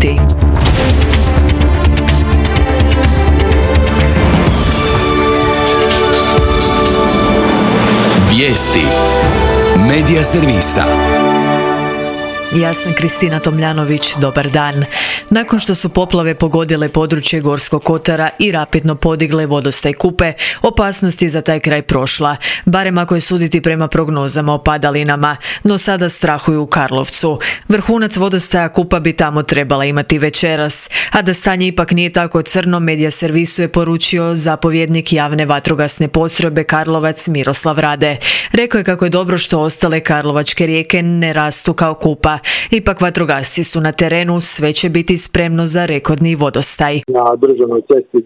Vijesti. Vijesti Medija servisa. Ja sam Kristina Tomljanović, dobar dan. Nakon što su poplave pogodile područje Gorskog kotara i rapidno podigle vodostaj Kupe, opasnost je za taj kraj prošla, barem ako je suditi prema prognozama o padalinama, no sada strahuju u Karlovcu. Vrhunac vodostaja Kupa bi tamo trebala imati večeras, a da stanje ipak nije tako crno, Medija servisu je poručio zapovjednik javne vatrogasne postrojbe Karlovac Miroslav Rade. Rekao je kako je dobro što ostale karlovačke rijeke ne rastu kao Kupa. Ipak vatrogasci su na terenu, sve će biti spremno za rekordni vodostaj. Na državnoj cesti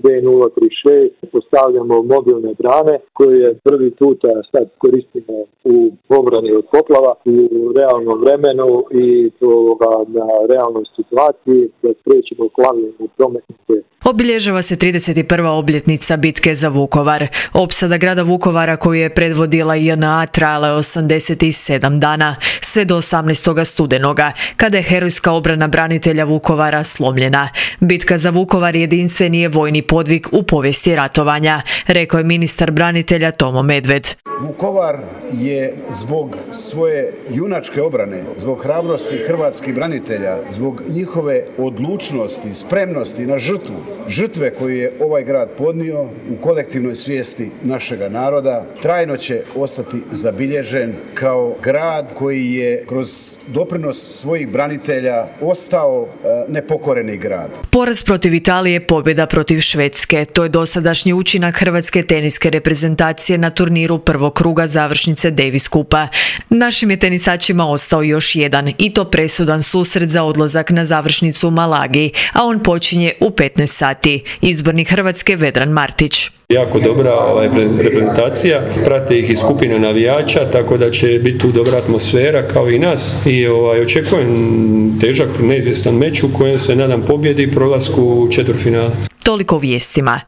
D036 postavljamo mobilne brane koje prvi puta sad koristimo u obrani od poplava u realnom vremenu i na realnoj situaciji da spriječimo plavljenje prometnice. Obilježava se 31. obljetnica bitke za Vukovar. Opsada grada Vukovara koju je predvodila JNA trajala je 87 dana, sve do 18. studenoga, kada je herojska obrana branitelja Vukovara slomljena. Bitka za Vukovar jedinstveni je vojni podvig u povijesti ratovanja, rekao je ministar branitelja Tomo Medved. Vukovar je zbog svoje junačke obrane, zbog hrabrosti hrvatskih branitelja, zbog njihove odlučnosti, spremnosti na žrtve koju je ovaj grad podnio u kolektivnoj svijesti našega naroda, trajno će ostati zabilježen kao grad koji je kroz doprinos svojih branitelja ostao nepokoreni grad. Poraz protiv Italije, pobjeda protiv Švedske. To je dosadašnji učinak hrvatske teniske reprezentacije na turniru prvog kruga završnice Davis Kupa. Našim je tenisačima ostao još jedan, i to presudan susret za odlazak na završnicu u Malagi, a on počinje u 15 sati. Izbornik Hrvatske Vedran Martić. Jako dobra reprezentacija, prate ih i skupina navijača, tako da će biti tu dobra atmosfera kao i nas. I očekujem težak, neizvjestan meč u kojem se nadam pobjedi i prolasku u četvrtfinale. Toliko o vijestima.